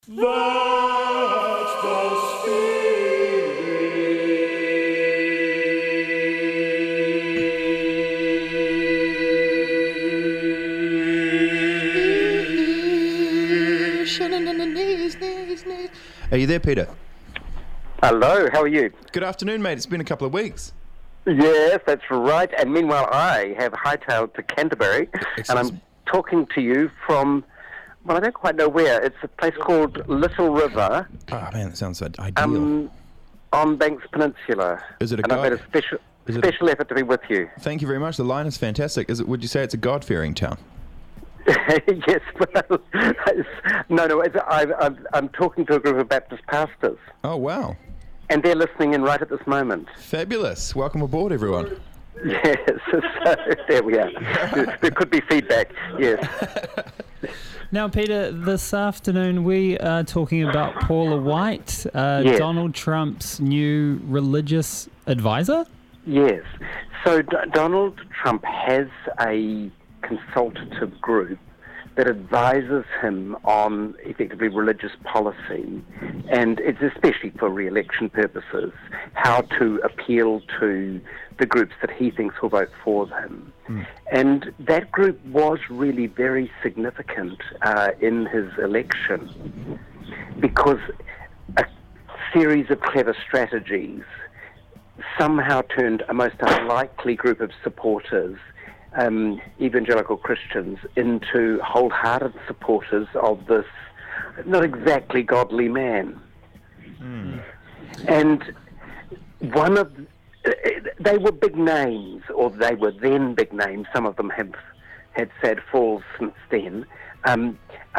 That's the spirit. Are you there, Peter? Hello, how are you? Good afternoon, mate. It's been a couple of weeks. Yes, that's right. And meanwhile, I have hightailed to Canterbury, and I'm talking to you from, well, I don't quite know where. It's a place called Little River. Oh, man, that sounds so ideal. On Banks Peninsula. Is it a and God? I've made a special effort to be with you. Thank you very much. The line is fantastic. Would you say it's a God-fearing town? Yes, well, I'm talking to a group of Baptist pastors. Oh, wow. And they're listening in right at this moment. Fabulous. Welcome aboard, everyone. Yes, so there we are. There could be feedback, yes. Now, Peter, this afternoon we are talking about Paula White, Yes. Donald Trump's new religious advisor. Yes. So Donald Trump has a consultative group that advises him on effectively religious policy, and it's especially for re-election purposes, how to appeal to the groups that he thinks will vote for him. And that group was really very significant in his election, because a series of clever strategies somehow turned a most unlikely group of supporters, evangelical Christians, into wholehearted supporters of this not exactly godly man. And they were big names, or they were then big names. Some of them have had sad falls since then. And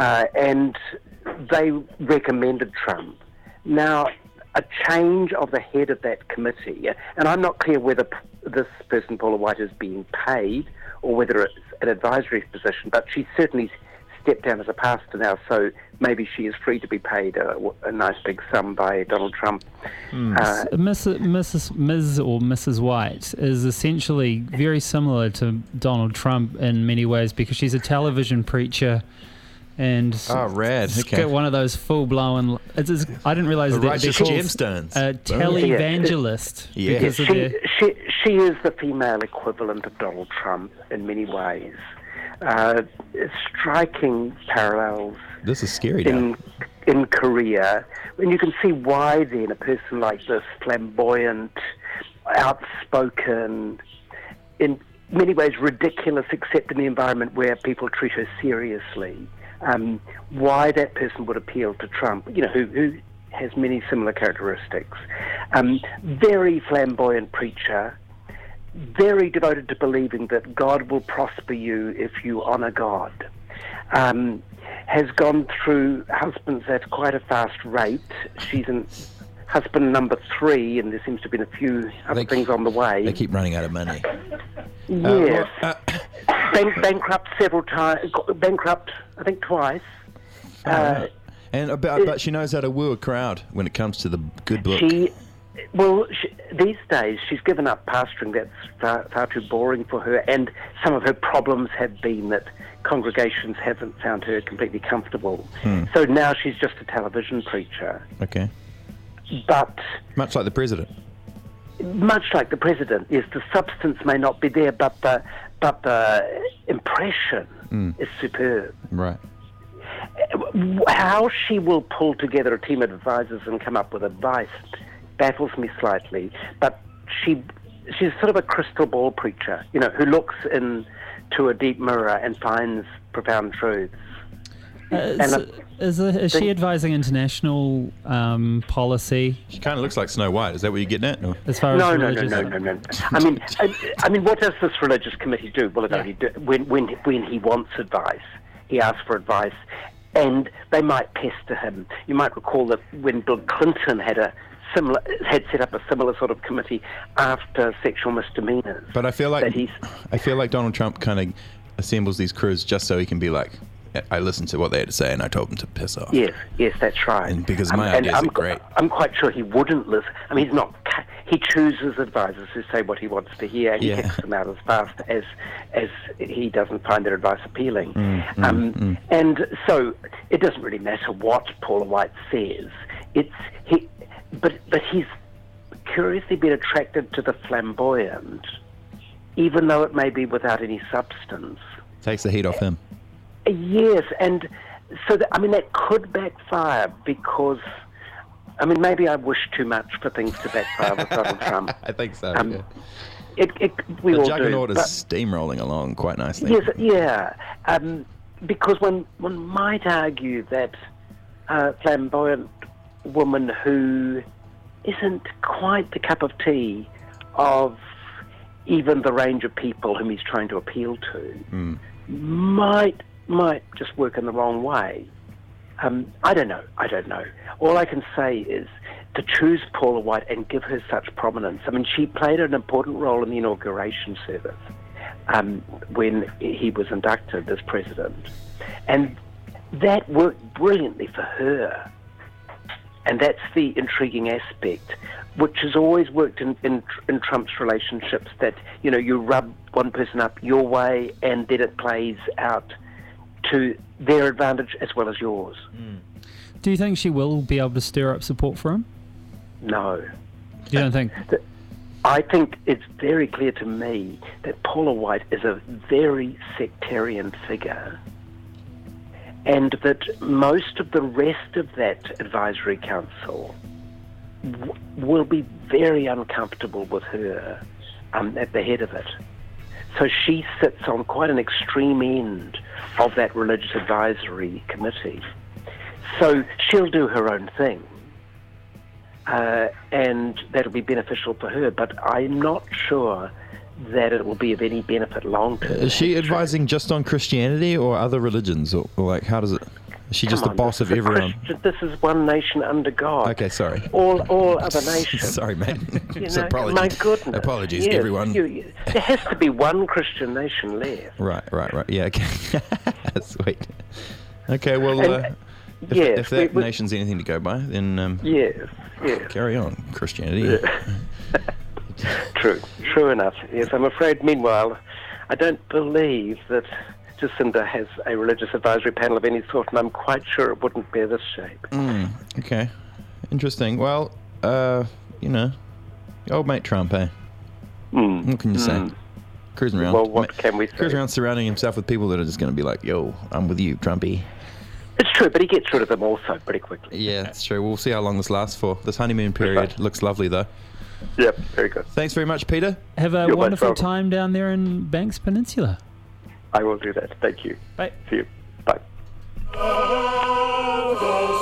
they recommended Trump. Now, a change of the head of that committee, and I'm not clear whether this person, Paula White, is being paid or whether it's an advisory position, but she's certainly stepped down as a pastor now, so maybe she is free to be paid a nice big sum by Donald Trump. Ms. or Mrs. White is essentially very similar to Donald Trump in many ways, because she's a television preacher. And rad. Okay. Got one of those full-blown. I didn't realize that righteous they're called gemstones. A televangelist. Yeah. Because of She is the female equivalent of Donald Trump in many ways. Striking parallels. This is scary now. In Korea, and you can see why then a person like this, flamboyant, outspoken, in many ways ridiculous, except in the environment where people treat her seriously. Why that person would appeal to Trump, who has many similar characteristics. Very flamboyant preacher, very devoted to believing that God will prosper you if you honour God. Has gone through husbands at quite a fast rate. She's husband number 3, and there seems to have been a few other things on the way. They keep running out of money. Yes. Bankrupt several times. Bankrupt, I think, twice. But she knows how to woo a crowd when it comes to the good book. These days she's given up pastoring. That's far too boring for her, and some of her problems have been that congregations haven't found her completely comfortable. So now she's just a television preacher. Okay. But much like the president. Yes, the substance may not be there, but the impression is superb. Right. How she will pull together a team of advisors and come up with advice baffles me slightly. But she's sort of a crystal ball preacher, who looks into a deep mirror and finds profound truths. Is she advising international policy? She kind of looks like Snow White. Is that what you're getting at? Or? As far as No. religious... I mean, what does this religious committee do? Well, it only do when he wants advice. He asks for advice, and they might pester him. You might recall that when Bill Clinton had set up a similar sort of committee after sexual misdemeanors. But I feel like Donald Trump kind of assembles these crews just so he can be like, I listened to what they had to say and I told them to piss off. Yes, that's right. And because my ideas are great. I'm quite sure he wouldn't listen. I mean, he chooses advisors who say what he wants to hear, and he Yeah. kicks them out as fast as he doesn't find their advice appealing. And so it doesn't really matter what Paula White says. But he's curiously been attracted to the flamboyant, even though it may be without any substance. Takes the heat off him. Yes, and so that could backfire because, maybe I wish too much for things to backfire with Donald Trump. I think so. We The all juggernaut do. is But, steamrolling along quite nicely. yes, yeah, because one might argue that a flamboyant woman who isn't quite the cup of tea of even the range of people whom he's trying to appeal to might just work in the wrong way. I don't know. All I can say is to choose Paula White and give her such prominence. She played an important role in the inauguration service when he was inducted as president. And that worked brilliantly for her. And that's the intriguing aspect, which has always worked in Trump's relationships, that, you rub one person up your way and then it plays out to their advantage as well as yours. Do you think she will be able to stir up support for him? No. You don't think? I think it's very clear to me that Paula White is a very sectarian figure, and that most of the rest of that advisory council will be very uncomfortable with her at the head of it. So she sits on quite an extreme end of that religious advisory committee. So she'll do her own thing, and that'll be beneficial for her, but I'm not sure that it will be of any benefit long term. Is she advising just on Christianity or other religions? Or like, how does it... Is she just the boss of everyone? This is one nation under God. Okay, sorry. All other nations. Sorry, mate. Apologies. My goodness. Apologies, yes, everyone. There has to be one Christian nation left. Right. Yeah, okay. Sweet. Okay, well, if that nation's anything to go by, then yes. carry on, Christianity. True enough. Yes, I'm afraid, meanwhile, I don't believe that Jacinda has a religious advisory panel of any sort, and I'm quite sure it wouldn't bear this shape. Okay. Interesting. Well, old mate Trump, eh? What can you say? Cruising around. Well, what can we say? Cruising around surrounding himself with people that are just going to be like, yo, I'm with you, Trumpy. It's true, but he gets rid of them also pretty quickly. Yeah, it's true. We'll see how long this lasts for. This honeymoon period looks lovely, though. Yep, very good. Thanks very much, Peter. Have a You're wonderful most welcome. time down there in Banks Peninsula. I will do that. Thank you. Bye. See you. Bye.